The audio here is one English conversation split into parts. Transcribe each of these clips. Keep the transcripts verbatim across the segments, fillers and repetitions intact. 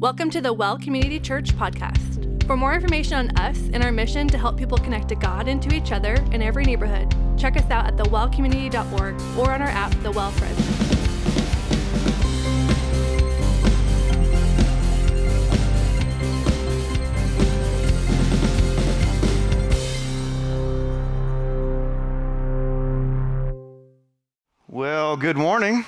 Welcome to the Well Community Church podcast. For more information on us and our mission to help people connect to God and to each other in every neighborhood, check us out at the well community dot org or on our app, The Well Friends. Well, good morning.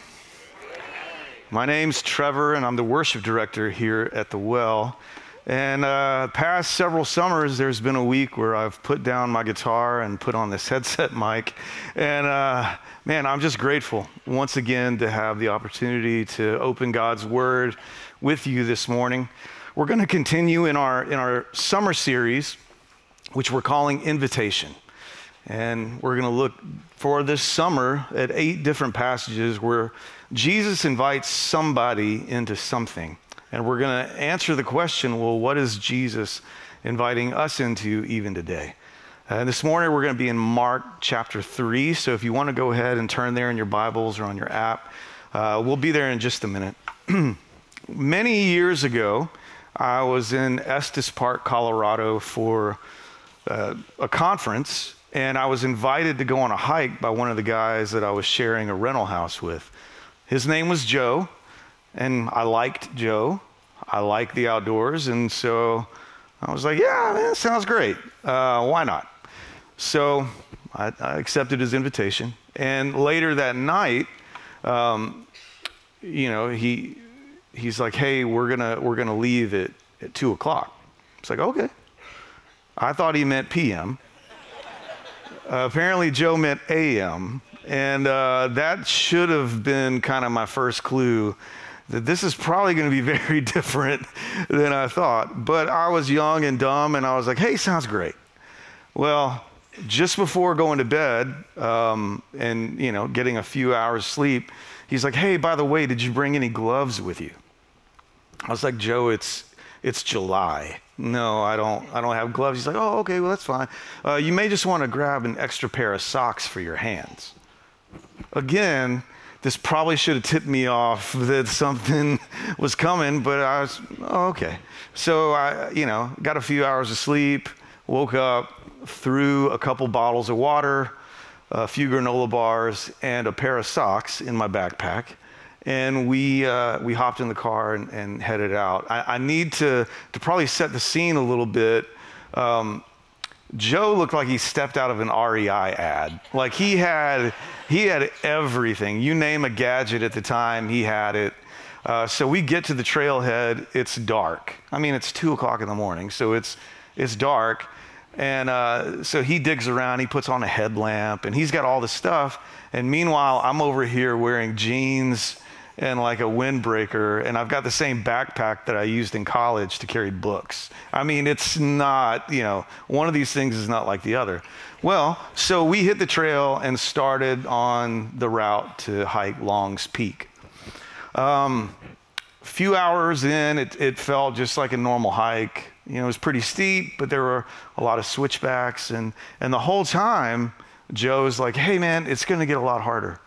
My name's Trevor, and I'm the worship director here at the Well. And uh, past several summers, there's been a week where I've put down my guitar and put on this headset mic. And uh, man, I'm just grateful once again to have the opportunity to open God's Word with you this morning. We're going to continue in our in our summer series, which we're calling Invitation. And we're going to look for this summer at eight different passages where Jesus invites somebody into something. And we're going to answer the question, well, what is Jesus inviting us into even today? Uh, this morning, we're going to be in Mark chapter three. So if you want to go ahead and turn there in your Bibles or on your app, uh, we'll be there in just a minute. Many years ago, I was in Estes Park, Colorado for uh, a conference. And I was invited to go on a hike by one of the guys that I was sharing a rental house with. His name was Joe, and I liked Joe. I like the outdoors, and so I was like, yeah, man, that sounds great. Uh, why not? So I, I accepted his invitation. And later that night, um, you know, he he's like, hey, we're gonna we're gonna leave at, at two o'clock. It's like, okay. I thought he meant P M Uh, apparently Joe meant A M, and uh, that should have been kind of my first clue that this is probably going to be very different than I thought. But I was young and dumb, and I was like, hey, sounds great. Well, just before going to bed um, and, you know, getting a few hours sleep, he's like, hey, by the way, did you bring any gloves with you? I was like, Joe, it's it's July. No, I don't I don't have gloves. He's like, oh, okay, well, that's fine. Uh, you may just want to grab an extra pair of socks for your hands. Again, this probably should have tipped me off that something was coming, but I was, oh, okay. So I, you know, got a few hours of sleep, woke up, threw a couple bottles of water, a few granola bars, and a pair of socks in my backpack. And we uh, we hopped in the car and, and headed out. I, I need to, to probably set the scene a little bit. Um, Joe looked like he stepped out of an R E I ad. Like he had he had everything. You name a gadget at the time, he had it. Uh, so we get to the trailhead. It's dark. I mean, it's two o'clock in the morning, so it's it's dark. And uh, so he digs around. He puts on a headlamp, and he's got all this stuff. And meanwhile, I'm over here wearing jeans and like a windbreaker, and I've got the same backpack that I used in college to carry books. I mean, it's not, you know, one of these things is not like the other. Well, so we hit the trail and started on the route to hike Long's Peak. Um, a few hours in, it, it felt just like a normal hike. You know, it was pretty steep, but there were a lot of switchbacks, and, and the whole time, Joe's like, hey man, it's gonna get a lot harder.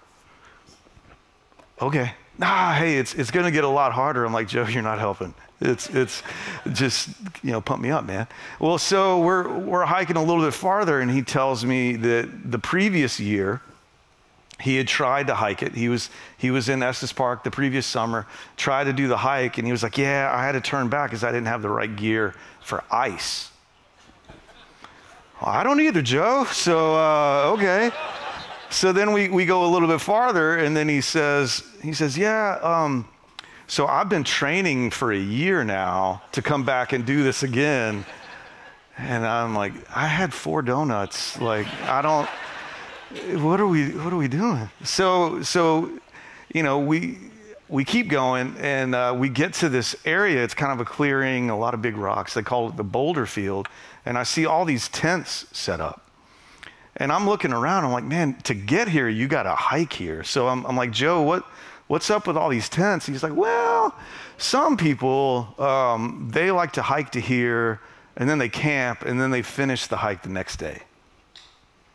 Okay. Nah, hey, it's it's gonna get a lot harder. I'm like, Joe, you're not helping. It's it's just, you know, pump me up, man. Well, so we're we're hiking a little bit farther, and he tells me that the previous year he had tried to hike it. He was he was in Estes Park the previous summer, tried to do the hike, and he was like, yeah, I had to turn back because I didn't have the right gear for ice. Well, I don't either, Joe. So uh, okay. So then we, we go a little bit farther, and then he says, he says, yeah, um, so I've been training for a year now to come back and do this again. And I'm like, I had four donuts. Like, I don't, what are we, what are we doing? So, so, you know, we, we keep going, and uh, we get to this area. It's kind of a clearing, a lot of big rocks. They call it the boulder field. And I see all these tents set up. And I'm looking around, I'm like, man, to get here, you got to hike here. So I'm, I'm like, Joe, what, what's up with all these tents? He's like, well, some people, um, they like to hike to here, and then they camp, and then they finish the hike the next day.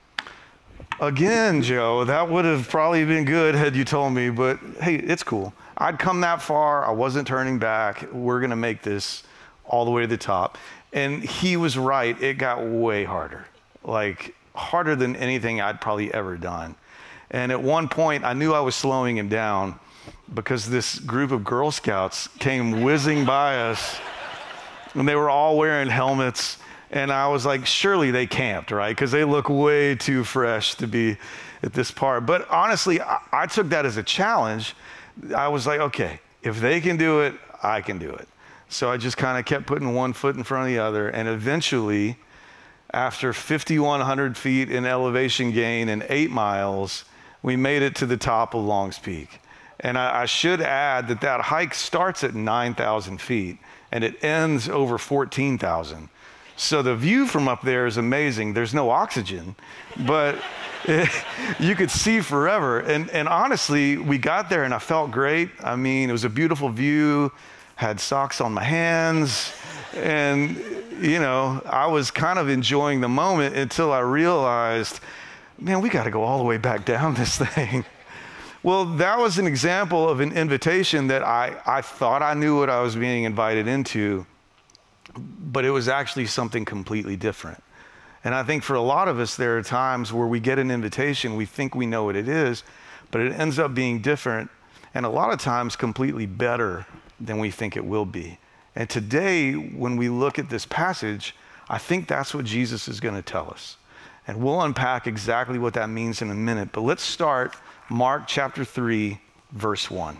Again, Joe, that would have probably been good had you told me, but hey, it's cool. I'd come that far. I wasn't turning back. We're going to make this all the way to the top. And he was right. It got way harder, like harder than anything I'd probably ever done. And at one point, I knew I was slowing him down because this group of Girl Scouts came whizzing by us, and they were all wearing helmets. And I was like, surely they camped, right? Because they look way too fresh to be at this part. But honestly, I, I took that as a challenge. I was like, okay, if they can do it, I can do it. So I just kind of kept putting one foot in front of the other. And eventually, after fifty-one hundred feet in elevation gain and eight miles, we made it to the top of Longs Peak. And I, I should add that that hike starts at nine thousand feet and it ends over fourteen thousand. So the view from up there is amazing. There's no oxygen, but it, you could see forever. And, and honestly, we got there and I felt great. I mean, it was a beautiful view, had socks on my hands, and you know, I was kind of enjoying the moment until I realized, man, we got to go all the way back down this thing. Well, that was an example of an invitation that I, I thought I knew what I was being invited into, but it was actually something completely different. And I think for a lot of us, there are times where we get an invitation, we think we know what it is, but it ends up being different, and a lot of times completely better than we think it will be. And today, when we look at this passage, I think that's what Jesus is going to tell us. And we'll unpack exactly what that means in a minute. But let's start Mark chapter three, verse one.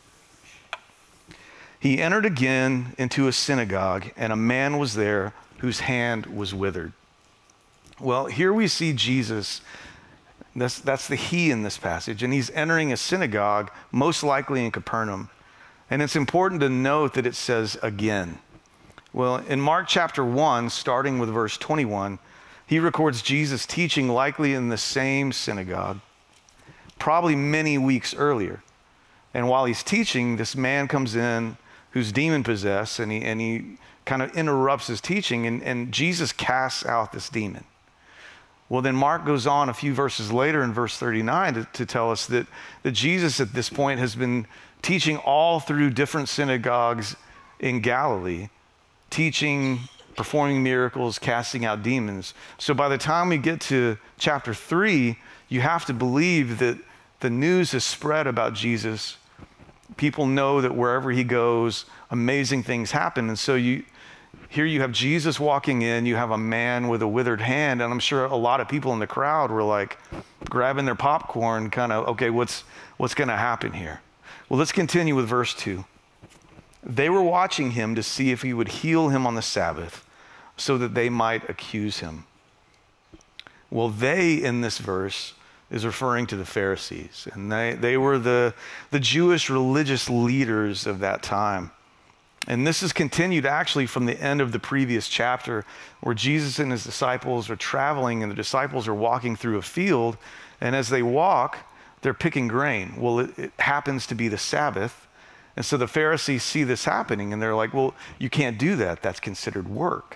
He entered again into a synagogue, and a man was there whose hand was withered. Well, here we see Jesus. That's, that's the he in this passage. And he's entering a synagogue, most likely in Capernaum. And it's important to note that it says again. Well, in Mark chapter one, starting with verse twenty-one, he records Jesus teaching likely in the same synagogue, probably many weeks earlier. And while he's teaching, this man comes in who's demon-possessed, and he, and he kind of interrupts his teaching, and, and Jesus casts out this demon. Well, then Mark goes on a few verses later in verse thirty-nine to, to tell us that, that Jesus at this point has been teaching all through different synagogues in Galilee, teaching, performing miracles, casting out demons. So by the time we get to chapter three, you have to believe that the news has spread about Jesus. People know that wherever he goes, amazing things happen. And so you here you have Jesus walking in, you have a man with a withered hand, and I'm sure a lot of people in the crowd were like grabbing their popcorn, kind of, okay, what's what's going to happen here? Well, let's continue with verse two. They were watching him to see if he would heal him on the Sabbath so that they might accuse him. Well, they in this verse is referring to the Pharisees, and they, they were the, the Jewish religious leaders of that time. And this is continued actually from the end of the previous chapter, where Jesus and his disciples are traveling, and the disciples are walking through a field, and as they walk, they're picking grain. Well, it, it happens to be the Sabbath, and so the Pharisees see this happening, and they're like, well, you can't do that. That's considered work.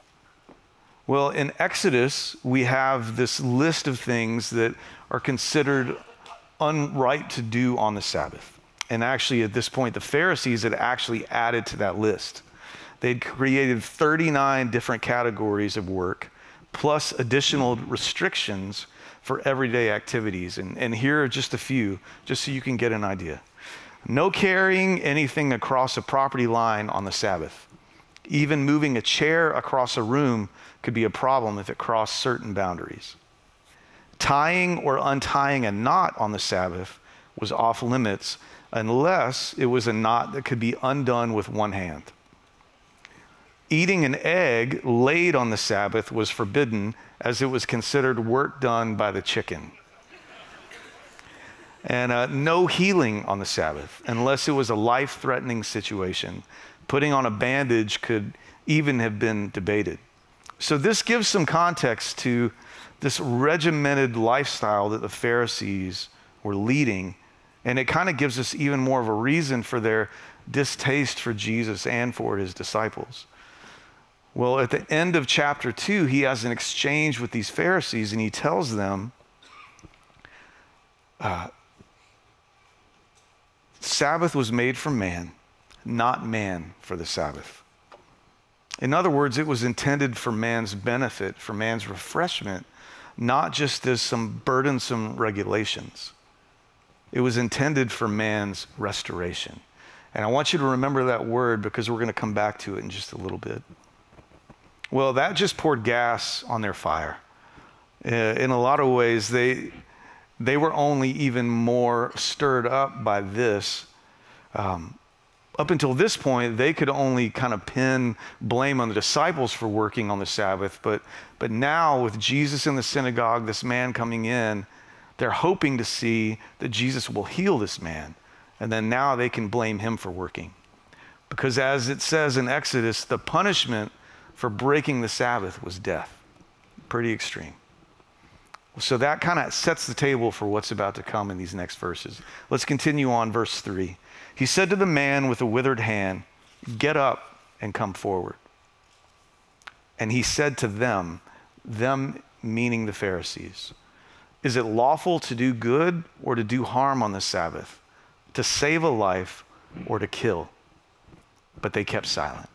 Well, in Exodus, we have this list of things that are considered unright to do on the Sabbath. And actually, at this point, the Pharisees had actually added to that list. They'd created thirty-nine different categories of work, plus additional restrictions for everyday activities. And, and here are just a few, just so you can get an idea. No carrying anything across a property line on the Sabbath. Even moving a chair across a room could be a problem if it crossed certain boundaries. Tying or untying a knot on the Sabbath was off limits unless it was a knot that could be undone with one hand. Eating an egg laid on the Sabbath was forbidden, as it was considered work done by the chicken. And uh, no healing on the Sabbath unless it was a life-threatening situation. Putting on a bandage could even have been debated. So this gives some context to this regimented lifestyle that the Pharisees were leading, and it kind of gives us even more of a reason for their distaste for Jesus and for his disciples. Well, at the end of chapter two, he has an exchange with these Pharisees, and he tells them, uh, Sabbath was made for man, not man for the Sabbath. In other words, it was intended for man's benefit, for man's refreshment, not just as some burdensome regulations. It was intended for man's restoration. And I want you to remember that word because we're going to come back to it in just a little bit. Well, that just poured gas on their fire. Uh, in a lot of ways, they, they were only even more stirred up by this. Um, Up until this point, they could only kind of pin blame on the disciples for working on the Sabbath. But, but now with Jesus in the synagogue, this man coming in, they're hoping to see that Jesus will heal this man. And then now they can blame him for working. Because as it says in Exodus, the punishment for breaking the Sabbath was death. Pretty extreme. So that kind of sets the table for what's about to come in these next verses. Let's continue on, verse three. He said to the man with the withered hand, "Get up and come forward." And he said to them, them meaning the Pharisees, "Is it lawful to do good or to do harm on the Sabbath, to save a life or to kill?" But they kept silent.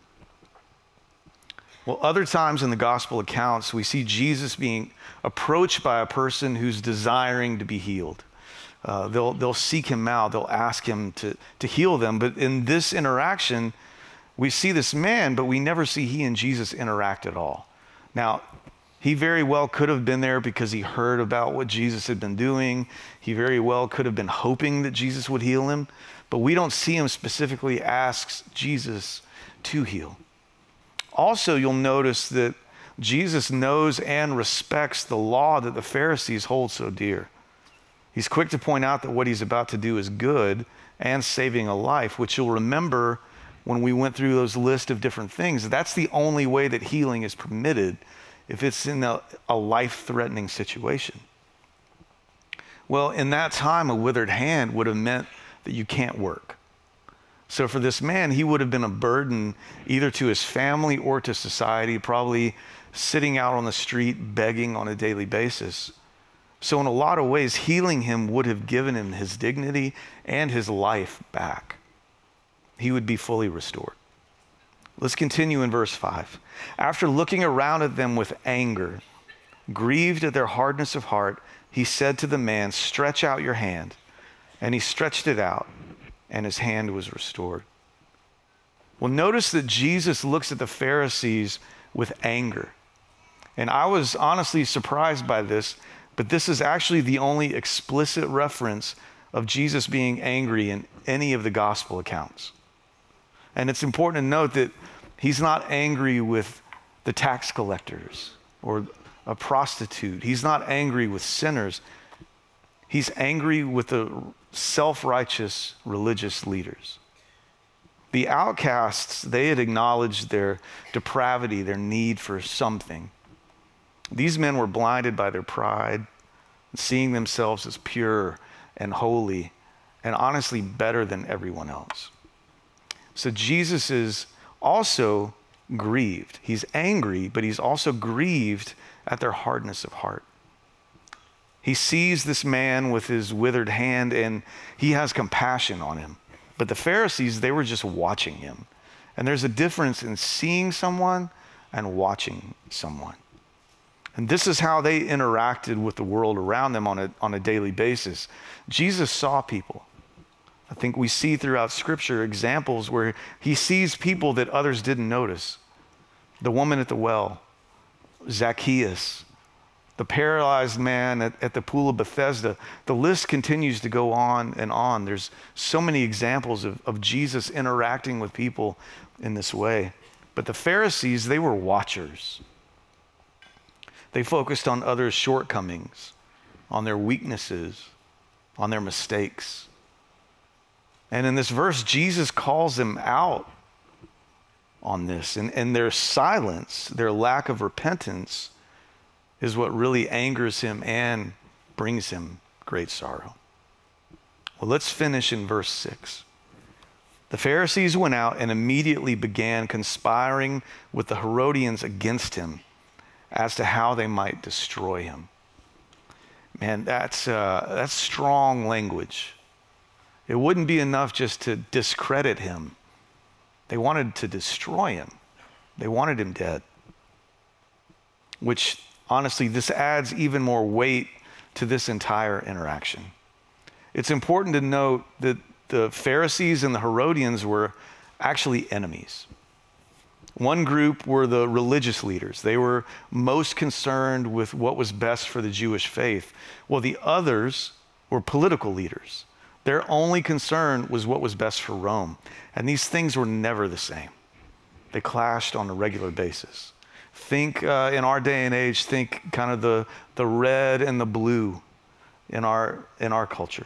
Well, other times in the gospel accounts, we see Jesus being approached by a person who's desiring to be healed. Uh, they'll, they'll seek him out. They'll ask him to, to heal them. But in this interaction, we see this man, but we never see he and Jesus interact at all. Now, he very well could have been there because he heard about what Jesus had been doing. He very well could have been hoping that Jesus would heal him. But we don't see him specifically ask Jesus to heal. Also, you'll notice that Jesus knows and respects the law that the Pharisees hold so dear. He's quick to point out that what he's about to do is good and saving a life, which you'll remember when we went through those list of different things. That's the only way that healing is permitted, if it's in a, a life-threatening situation. Well, in that time, a withered hand would have meant that you can't work. So for this man, he would have been a burden either to his family or to society, probably sitting out on the street begging on a daily basis. So in a lot of ways, healing him would have given him his dignity and his life back. He would be fully restored. Let's continue in verse five. After looking around at them with anger, grieved at their hardness of heart, he said to the man, "Stretch out your hand." And he stretched it out, and his hand was restored. Well, notice that Jesus looks at the Pharisees with anger. And I was honestly surprised by this, but this is actually the only explicit reference of Jesus being angry in any of the gospel accounts. And it's important to note that he's not angry with the tax collectors or a prostitute. He's not angry with sinners. He's angry with the self-righteous religious leaders. The outcasts, they had acknowledged their depravity, their need for something. These men were blinded by their pride, seeing themselves as pure and holy and honestly better than everyone else. So Jesus is also grieved. He's angry, but he's also grieved at their hardness of heart. He sees this man with his withered hand and he has compassion on him. But the Pharisees, they were just watching him. And there's a difference in seeing someone and watching someone. And this is how they interacted with the world around them on a, on a daily basis. Jesus saw people. I think we see throughout Scripture examples where he sees people that others didn't notice. The woman at the well, Zacchaeus, the paralyzed man at, at the pool of Bethesda. The list continues to go on and on. There's so many examples of, of Jesus interacting with people in this way. But the Pharisees, they were watchers. They focused on others' shortcomings, on their weaknesses, on their mistakes. And in this verse, Jesus calls them out on this. And, and their silence, their lack of repentance, is what really angers him and brings him great sorrow. Well, let's finish in verse six. The Pharisees went out and immediately began conspiring with the Herodians against him as to how they might destroy him. Man, that's uh, that's strong language. It wouldn't be enough just to discredit him. They wanted to destroy him. They wanted him dead. Which, honestly, this adds even more weight to this entire interaction. It's important to note that the Pharisees and the Herodians were actually enemies. One group were the religious leaders. They were most concerned with what was best for the Jewish faith, while the others were political leaders. Their only concern was what was best for Rome. And these things were never the same. They clashed on a regular basis. Think uh, in our day and age, think kind of the, the red and the blue in our, in our culture.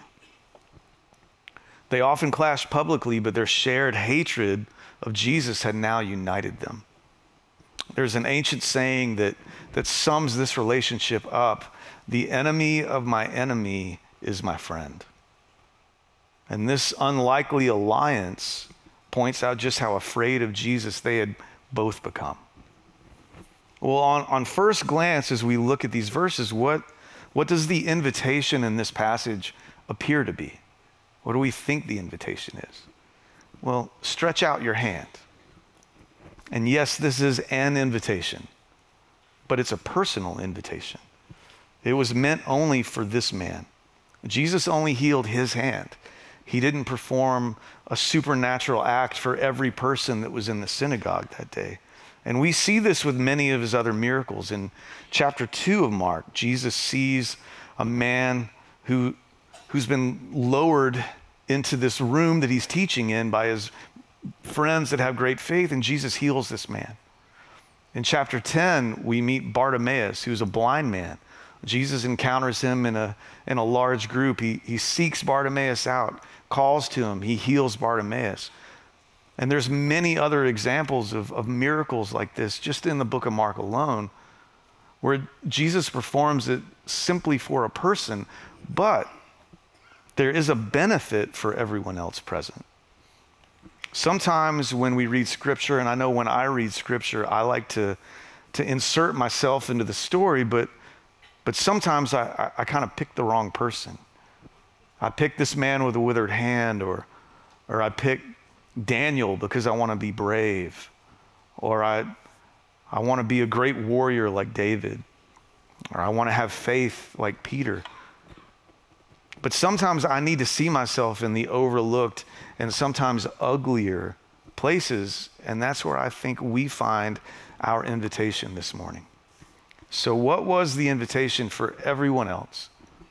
They often clashed publicly, but their shared hatred of Jesus had now united them. There's an ancient saying that, that sums this relationship up. The enemy of my enemy is my friend. And this unlikely alliance points out just how afraid of Jesus they had both become. Well, on, on first glance, as we look at these verses, what, what does the invitation in this passage appear to be? What do we think the invitation is? Well, stretch out your hand. And yes, this is an invitation, but it's a personal invitation. It was meant only for this man. Jesus only healed his hand. He didn't perform a supernatural act for every person that was in the synagogue that day. And we see this with many of his other miracles. In chapter two of Mark, Jesus sees a man who, who's been lowered into this room that he's teaching in by his friends that have great faith, and Jesus heals this man. In chapter ten, we meet Bartimaeus, who's a blind man. Jesus encounters him in a, in a large group. He, he seeks Bartimaeus out, calls to him, he heals Bartimaeus. And there's many other examples of, of miracles like this just in the book of Mark alone, where Jesus performs it simply for a person, but there is a benefit for everyone else present. Sometimes when we read scripture, and I know when I read scripture, I like to, to insert myself into the story, but, but sometimes I, I, I kind of pick the wrong person. I pick this man with a withered hand, or, or I pick Daniel because I want to be brave, or I, I want to be a great warrior like David, or I want to have faith like Peter. But sometimes I need to see myself in the overlooked and sometimes uglier places, and that's where I think we find our invitation this morning. So what was the invitation for everyone else,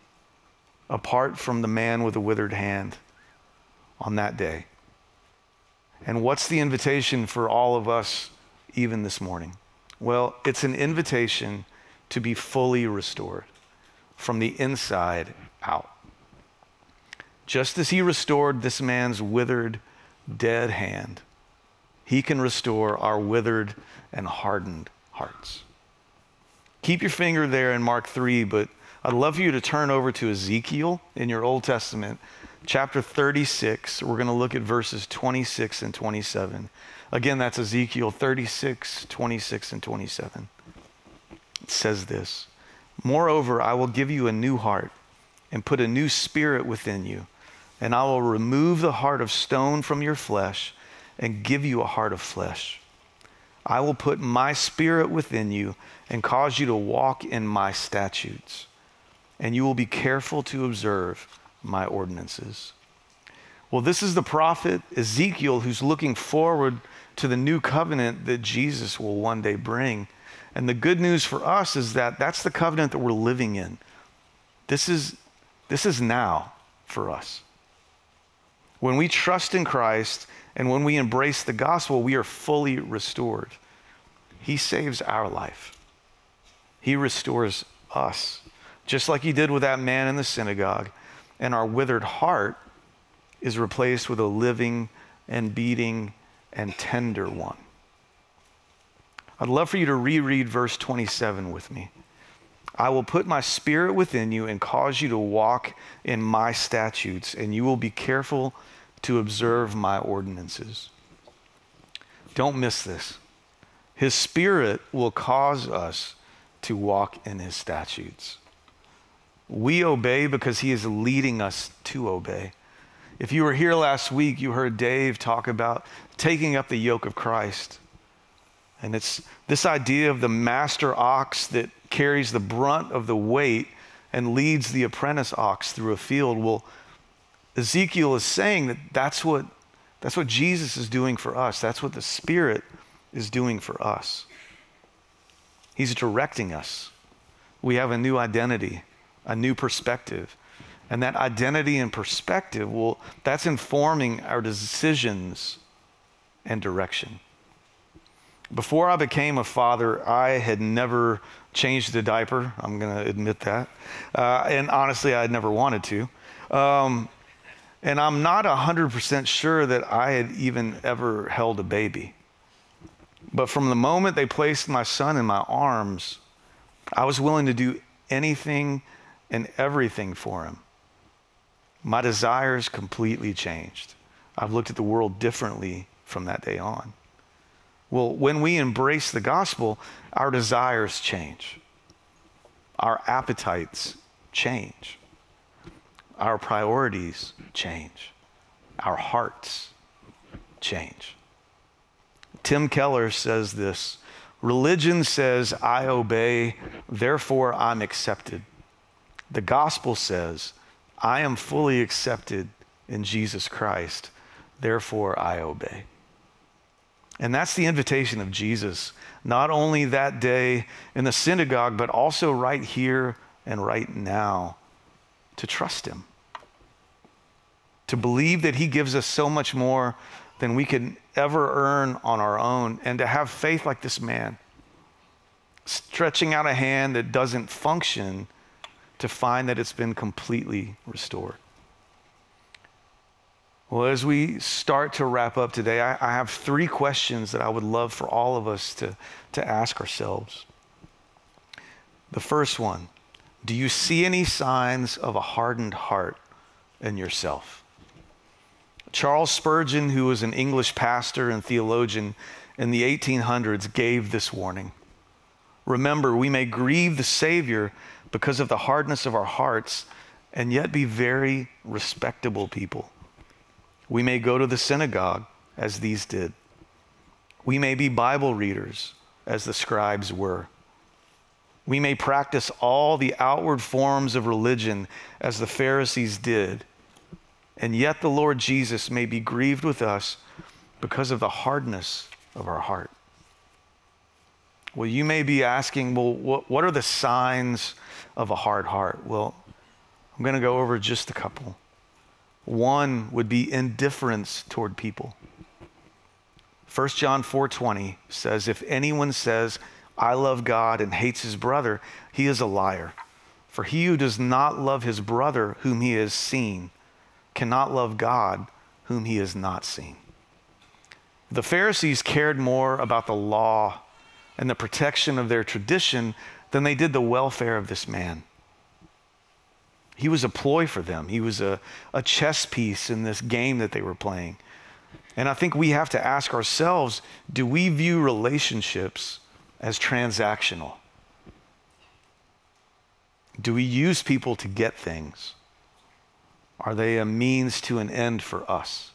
apart from the man with a withered hand on that day? And what's the invitation for all of us even this morning? Well, it's an invitation to be fully restored from the inside out. Just as he restored this man's withered, dead hand, he can restore our withered and hardened hearts. Keep your finger there in Mark three, but I'd love for you to turn over to Ezekiel in your Old Testament, chapter thirty-six. We're going to look at verses twenty-six and twenty-seven. Again, that's Ezekiel thirty-six, twenty-six, and twenty-seven. It says this: "Moreover, I will give you a new heart and put a new spirit within you. And I will remove the heart of stone from your flesh and give you a heart of flesh. I will put my spirit within you and cause you to walk in my statutes. And you will be careful to observe my ordinances." Well, this is the prophet Ezekiel who's looking forward to the new covenant that Jesus will one day bring. And the good news for us is that that's the covenant that we're living in. This is, this is now for us. When we trust in Christ and when we embrace the gospel, we are fully restored. He saves our life. He restores us, just like he did with that man in the synagogue. And our withered heart is replaced with a living and beating and tender one. I'd love for you to reread verse twenty-seven with me. "I will put my spirit within you and cause you to walk in my statutes, and you will be careful to observe my ordinances." Don't miss this. His spirit will cause us to walk in his statutes. We obey because he is leading us to obey. If you were here last week, you heard Dave talk about taking up the yoke of Christ. And it's this idea of the master ox that carries the brunt of the weight and leads the apprentice ox through a field. Well, Ezekiel is saying that that's what, that's what Jesus is doing for us. That's what the Spirit is doing for us. He's directing us. We have a new identity, a new perspective. And that identity and perspective, well, that's informing our decisions and direction. Before I became a father, I had never changed a diaper. I'm going to admit that. Uh, and honestly, I'd never wanted to. Um, and I'm not one hundred percent sure that I had even ever held a baby. But from the moment they placed my son in my arms, I was willing to do anything and everything for him. My desires completely changed. I've looked at the world differently from that day on. Well, when we embrace the gospel, our desires change. Our appetites change. Our priorities change. Our hearts change. Tim Keller says this: religion says, I obey, therefore I'm accepted. The gospel says, I am fully accepted in Jesus Christ, therefore I obey. And that's the invitation of Jesus, not only that day in the synagogue, but also right here and right now, to trust him. To believe that he gives us so much more than we could ever earn on our own, and to have faith like this man, stretching out a hand that doesn't function to find that it's been completely restored. Well, as we start to wrap up today, I, I have three questions that I would love for all of us to, to ask ourselves. The first one, do you see any signs of a hardened heart in yourself? Charles Spurgeon, who was an English pastor and theologian in the eighteen hundreds, gave this warning. Remember, we may grieve the Savior because of the hardness of our hearts and yet be very respectable people. We may go to the synagogue as these did. We may be Bible readers as the scribes were. We may practice all the outward forms of religion as the Pharisees did. And yet the Lord Jesus may be grieved with us because of the hardness of our heart. Well, you may be asking, well, what, what are the signs of a hard heart? Well, I'm going to go over just a couple. One would be indifference toward people. First John four twenty says, if anyone says, I love God and hates his brother, he is a liar. For he who does not love his brother whom he has seen cannot love God whom he has not seen. The Pharisees cared more about the law and the protection of their tradition than they did the welfare of this man. He was a ploy for them. He was a, a chess piece in this game that they were playing. And I think we have to ask ourselves, do we view relationships as transactional? Do we use people to get things? Are they a means to an end for us?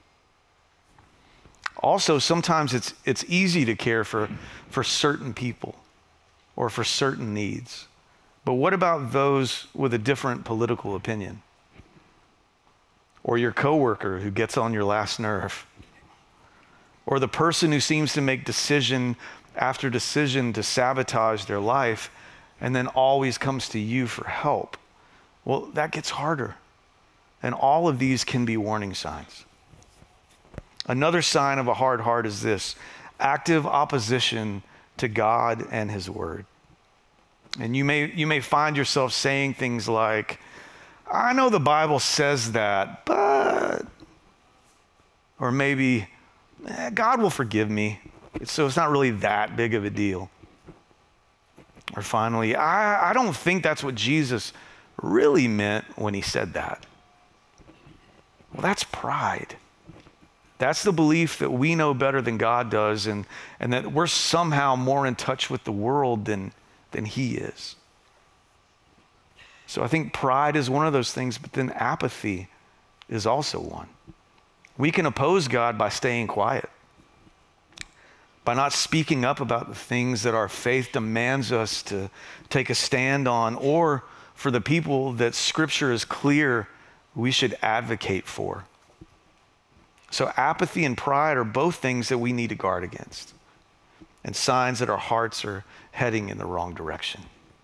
Also, sometimes it's it's easy to care for, for certain people or for certain needs. But what about those with a different political opinion? Or your coworker who gets on your last nerve? Or the person who seems to make decision after decision to sabotage their life and then always comes to you for help? Well, that gets harder. And all of these can be warning signs. Another sign of a hard heart is this: active opposition to God and his word. And you may you may find yourself saying things like, I know the Bible says that, but, or maybe, eh, God will forgive me, so it's not really that big of a deal. Or finally, I, I don't think that's what Jesus really meant when he said that. Well, that's pride. That's the belief that we know better than God does, and, and that we're somehow more in touch with the world than, than he is. So I think pride is one of those things, but then apathy is also one. We can oppose God by staying quiet, by not speaking up about the things that our faith demands us to take a stand on, or for the people that Scripture is clear we should advocate for. So apathy and pride are both things that we need to guard against, and signs that our hearts are heading in the wrong direction.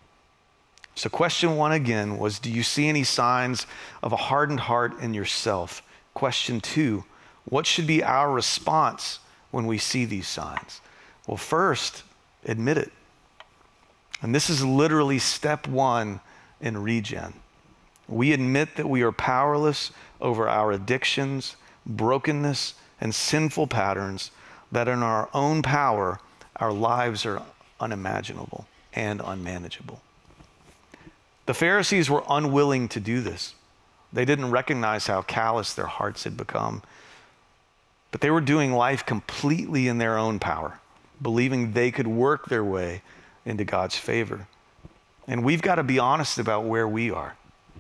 So question one again was, do you see any signs of a hardened heart in yourself? Question two, what should be our response when we see these signs? Well, first, admit it. And this is literally step one in regen. We admit that we are powerless over our addictions, brokenness, and sinful patterns, that in our own power, our lives are unimaginable and unmanageable. The Pharisees were unwilling to do this. They didn't recognize how callous their hearts had become. But they were doing life completely in their own power, believing they could work their way into God's favor. And we've got to be honest about where we are.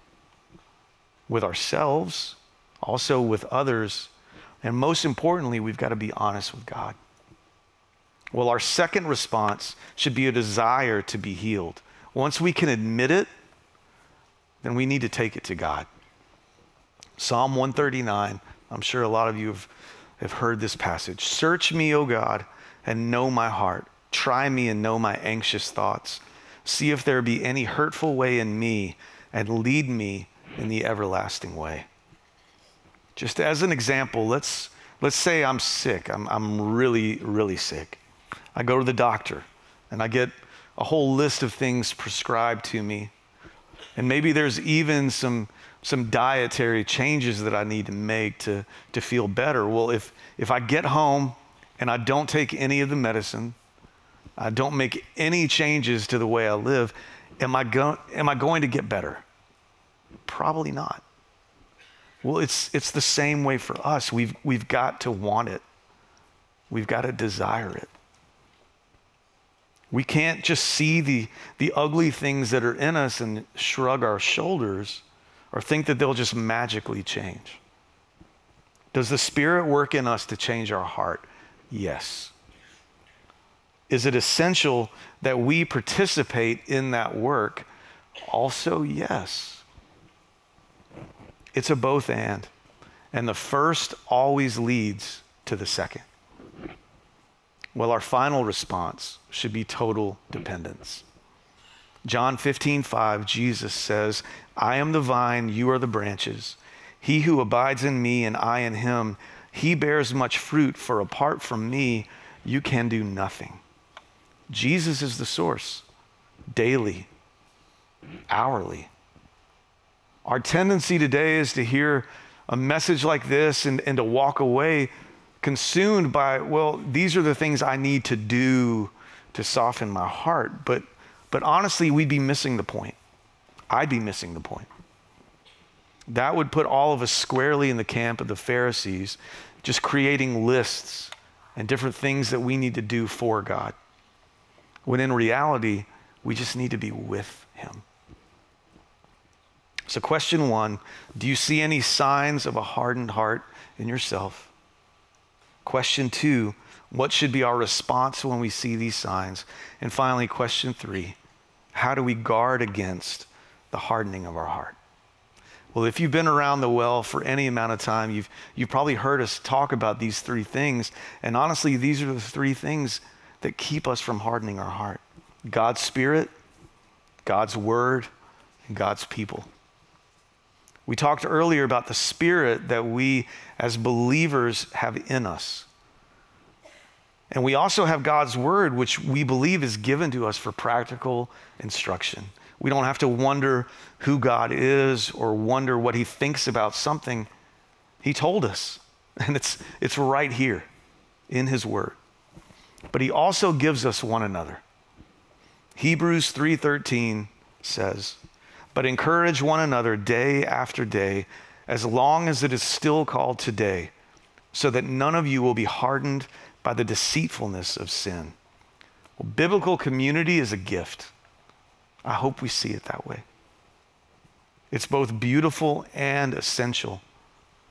With ourselves, also with others, and most importantly, we've got to be honest with God. Well, our second response should be a desire to be healed. Once we can admit it, then we need to take it to God. Psalm one thirty-nine, I'm sure a lot of you have, have heard this passage. Search me, O God, and know my heart. Try me and know my anxious thoughts. See if there be any hurtful way in me, and lead me in the everlasting way. Just as an example, let's let's say I'm sick. I'm I'm really, really sick. I go to the doctor and I get a whole list of things prescribed to me. And maybe there's even some some dietary changes that I need to make to, to feel better. Well, if if I get home and I don't take any of the medicine, I don't make any changes to the way I live, am I go, am I going to get better? Probably not. Well, it's it's the same way for us. We've we've got to want it. We've got to desire it. We can't just see the, the ugly things that are in us and shrug our shoulders or think that they'll just magically change. Does the Spirit work in us to change our heart? Yes. Is it essential that we participate in that work? Also, yes. It's a both and. And the first always leads to the second. Well, our final response should be total dependence. John fifteen five, Jesus says, I am the vine, you are the branches. He who abides in me and I in him, he bears much fruit, for apart from me, you can do nothing. Jesus is the source, daily, hourly. Our tendency today is to hear a message like this and, and to walk away consumed by, well, these are the things I need to do to soften my heart. But, but honestly, we'd be missing the point. I'd be missing the point. That would put all of us squarely in the camp of the Pharisees, just creating lists and different things that we need to do for God, when in reality, we just need to be with him. So question one, do you see any signs of a hardened heart in yourself? Question two, what should be our response when we see these signs? And finally, question three, how do we guard against the hardening of our heart? Well, if you've been around the well for any amount of time, you've, you've probably heard us talk about these three things. And honestly, these are the three things that keep us from hardening our heart. God's Spirit, God's Word, and God's people. We talked earlier about the Spirit that we as believers have in us. And we also have God's Word, which we believe is given to us for practical instruction. We don't have to wonder who God is or wonder what he thinks about something. He told us, and it's, it's right here in his Word. But he also gives us one another. Hebrews three thirteen says, but encourage one another day after day, as long as it is still called today, so that none of you will be hardened by the deceitfulness of sin. Well, biblical community is a gift. I hope we see it that way. It's both beautiful and essential.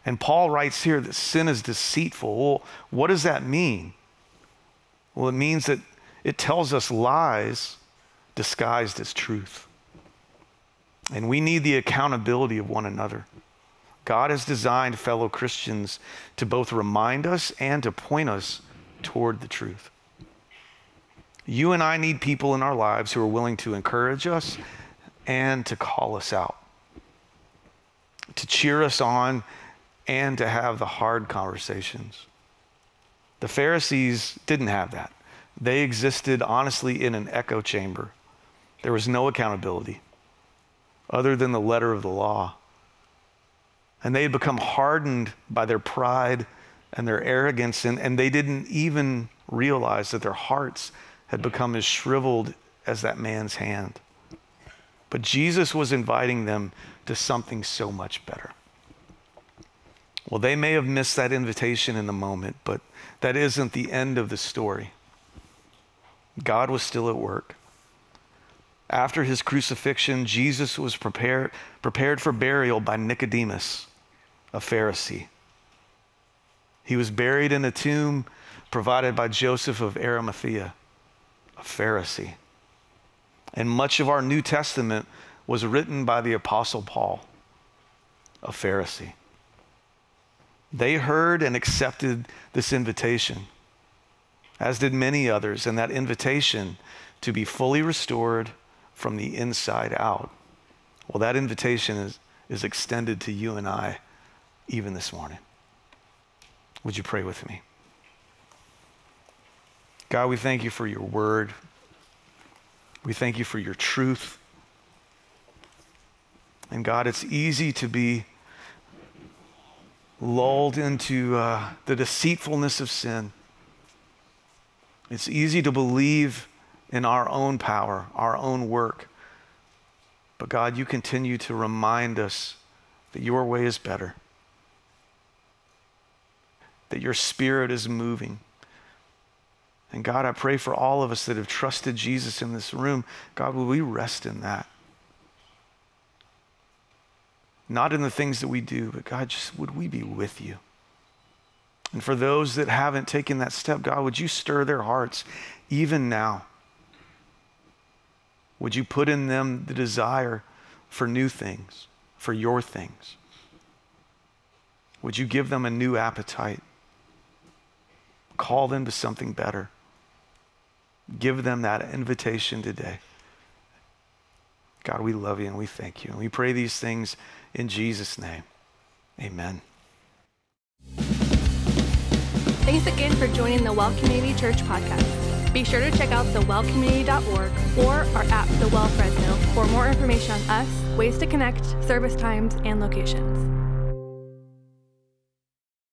And Paul writes here that sin is deceitful. Well, what does that mean? Well, it means that it tells us lies disguised as truth. And we need the accountability of one another. God has designed fellow Christians to both remind us and to point us toward the truth. You and I need people in our lives who are willing to encourage us and to call us out, to cheer us on, and to have the hard conversations. The Pharisees didn't have that. They existed honestly in an echo chamber. There was no accountability other than the letter of the law. And they had become hardened by their pride and their arrogance, and, and they didn't even realize that their hearts had become as shriveled as that man's hand. But Jesus was inviting them to something so much better. Well, they may have missed that invitation in the moment, but that isn't the end of the story. God was still at work. After his crucifixion, Jesus was prepared, prepared for burial by Nicodemus, a Pharisee. He was buried in a tomb provided by Joseph of Arimathea, a Pharisee. And much of our New Testament was written by the Apostle Paul, a Pharisee. They heard and accepted this invitation, as did many others, and that invitation to be fully restored from the inside out. Well, that invitation is, is extended to you and I even this morning. Would you pray with me? God, we thank you for your word. We thank you for your truth. And God, it's easy to be lulled into uh, the deceitfulness of sin. It's easy to believe in our own power, our own work. But God, you continue to remind us that your way is better, that your spirit is moving. And God, I pray for all of us that have trusted Jesus in this room. God, will we rest in that? Not in the things that we do, but God, just would we be with you? And for those that haven't taken that step, God, would you stir their hearts even now? Would you put in them the desire for new things, for your things? Would you give them a new appetite? Call them to something better. Give them that invitation today. God, we love you and we thank you. And we pray these things in Jesus' name. Amen. Thanks again for joining the Well Community Church podcast. Be sure to check out the well community dot org or our app, The Well Fresno, for more information on us, ways to connect, service times, and locations.